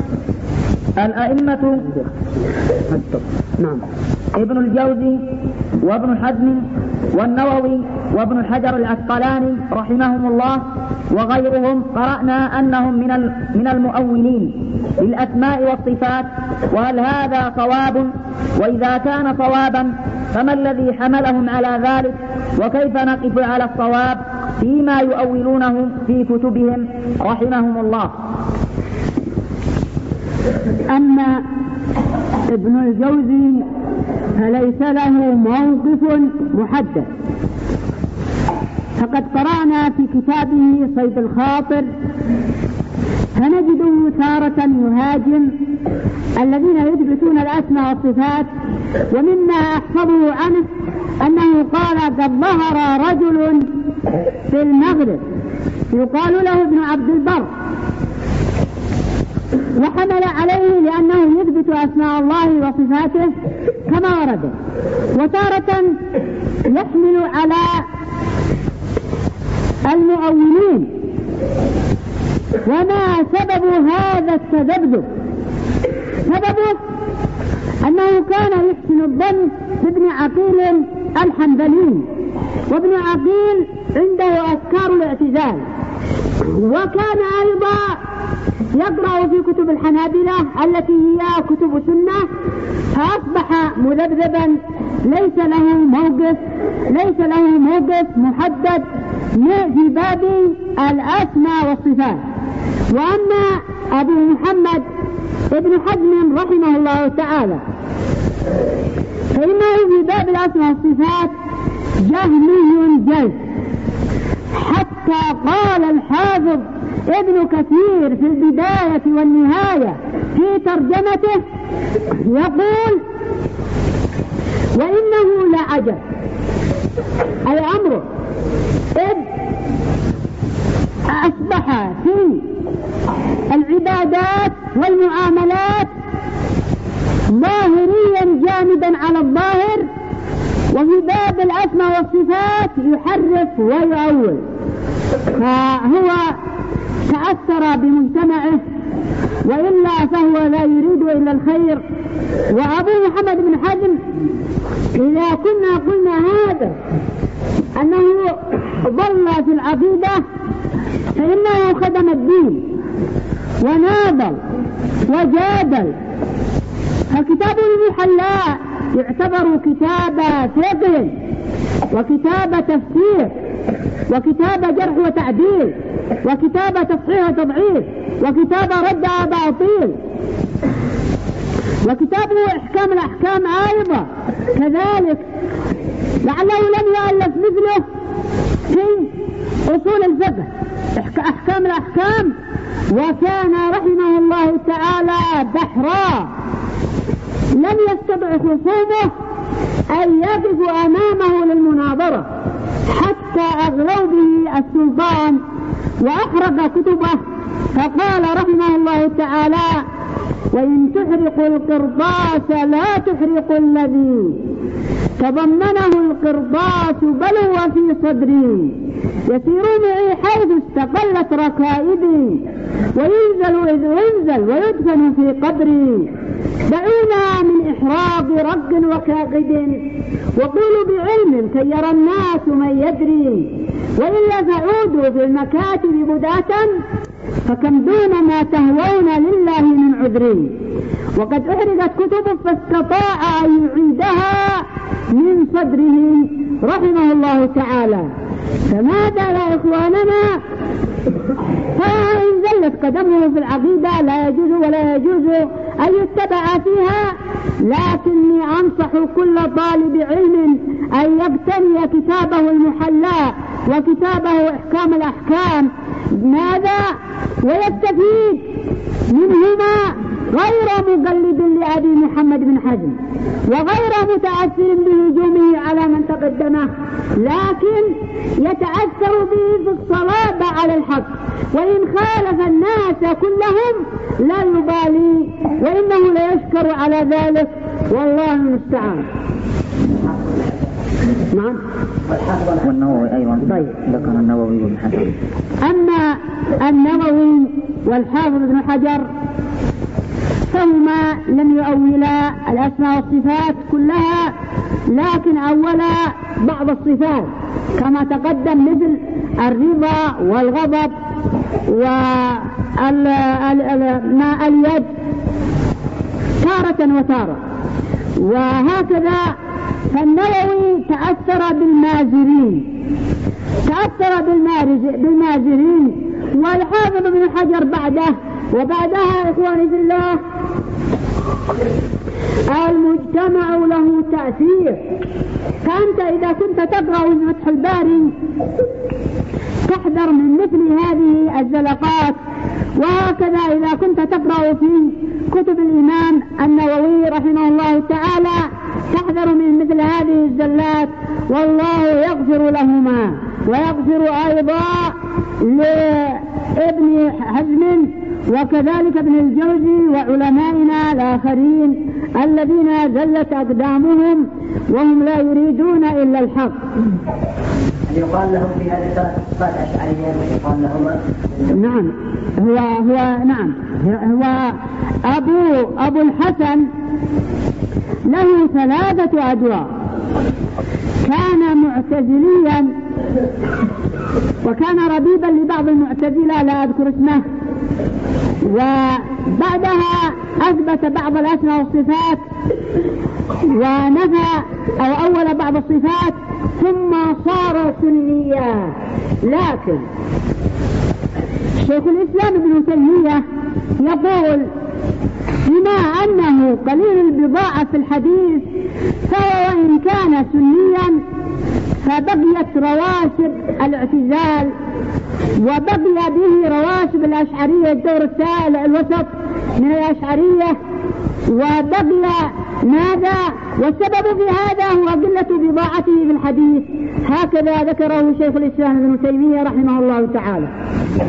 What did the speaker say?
الأئمة ابن الجوزي وابن حزم والنووي وابن الحجر العسقلاني رحمهم الله وغيرهم قرأنا أنهم من المؤولين للأسماء والصفات، وهل هذا صواب؟ وإذا كان صوابا فما الذي حملهم على ذلك؟ وكيف نقف على الصواب فيما يؤولونه في كتبهم رحمهم الله؟ أما ابن الجوزي فليس له موقف محدد، فقد قرأنا في كتابه صيد الخاطر فنجده تارة يهاجم الذين يثبتون الأسماء والصفات، ومما أحفظه عنه أنه قال قد ظهر رجل في المغرب يقال له ابن عبد البر، وحمل عليه لأنه يثبت أسماء الله وصفاته كما ورد، وتارة يحمل على المؤولين. وما سبب هذا التذبذب؟ سببه أنه كان يحسن الظن بابن عقيل الحنبلي، وابن عقيل عنده أفكار الاعتزال، وكان أيضا يقرأ في كتب الحنابلة التي هي كتب سنة، فأصبح مذبذبا ليس له موقف محدد في باب الأسماء والصفات. وأما أبو محمد ابن حزم رحمه الله تعالى فإنه في باب الأسماء والصفات جهمي جلد، حتى قال الحافظ ابن كثير في البداية والنهاية في ترجمته يقول: وإنه لعجب أي أمره إذ أصبح في العبادات والمعاملات ظاهريا جامدا على الظاهر، وفي باب الأسماء والصفات يحرف ويؤول، فهو تأثر بمجتمعه، وإلا فهو لا يريد إلا الخير. وأبو محمد بن حزم إذا كنا قلنا هذا أنه ضل في العقيدة فإنه خدم الدين وناضل وجادل، فكتابه المحلاء يعتبر كتاب فقه وكتاب تفسير وكتاب جرح وتعديل وكتاب تصحيح وتضعيف وكتاب رد أباطيل، وكتابه إحكام الأحكام أيضا كذلك، لعله لم يؤلف مثله في أصول الفقه أحكام الأحكام. وكان رحمه الله تعالى بحرا لم يستطع خصومه أن يقف أمامه للمناظرة حتى أغلوا به السلطان وأحرق كتبه، فقال رحمه الله تعالى: وإن تحرق القرطاس لا تحرق الذي تضمنه القرطاس بل هو في صدري، يسير معي حيث استقلت ركائبي، وينزل إذ ينزل ويدفن في قبري. دعونا من إحراق رق وكاقد، وقولوا بعلم كي يرى الناس من يدري، وإلا فعودوا في المكاتب بداة فكم دون ما تهوون لله من عذري. وقد أحرقت كتبه فاستطاع أن يعيدها من صدره رحمه الله تعالى. فماذا لا إخواننا؟ فإن زلت قدمه في العقيدة لا يجوز ولا يجوز أن يتبع فيها، لكني أنصح كل طالب علم أن يقتني كتابه المحلاء وكتابه إحكام الأحكام، ماذا؟ ويستفيد منهما غير مقلد لأبي محمد بن حزم وغير متأثر بهجومه على من تقدمه، لكن يتأثر به في الصواب على الحق، وإن خالف الناس كلهم لا يبالي، وإنه لا يشكر على ذلك، والله المستعان. نعم. والنووي أيضا ذكر النووي وابن حجر. أما النووي والحافظ ابن حجر فهما لم يؤولا الأسماء والصفات كلها، لكن أولا بعض الصفات كما تقدم، مثل الرضا والغضب وماء اليد تارة وتارة، وهكذا. فالنووي تأثر بالمازرين، والحافظ ابن حجر بعده، وبعدها إخواني في الله المجتمع له تأثير. فأنت إذا كنت تقرأ فتح الباري تحذر من مثل هذه الزلقات، وهكذا إذا كنت تقرأ في كتب الإمام النووي رحمه الله تعالى تحذر من مثل هذه الزلات، والله يغفر لهما ويغفر أيضا لابن حزم وكذلك ابن الجوزي وعلمائنا الآخرين الذين زلت أقدامهم وهم لا يريدون إلا الحق. يقال لهم في هذه الصفات أشعرية ويقال لهم نعم. هو أبو الحسن له 3 أدوار. كان معتزليا وكان ربيبا لبعض المعتزلة لا أذكر اسمه، وبعدها أثبت بعض الأسماء والصفات ونفى أو أول بعض الصفات، ثم صار سنيا. لكن شيخ الإسلام ابن تيمية يقول بما أنه قليل البضاعة في الحديث فهو وإن كان سنيا فبقيت رواسب الاعتزال وبقي به رواسب الأشعرية الدور الوسط من الأشعرية، وبقي ماذا؟ والسبب في هذا هو قلة بضاعته في الحديث. هكذا ذكره شيخ الإسلام ابن تيمية رحمه الله تعالى.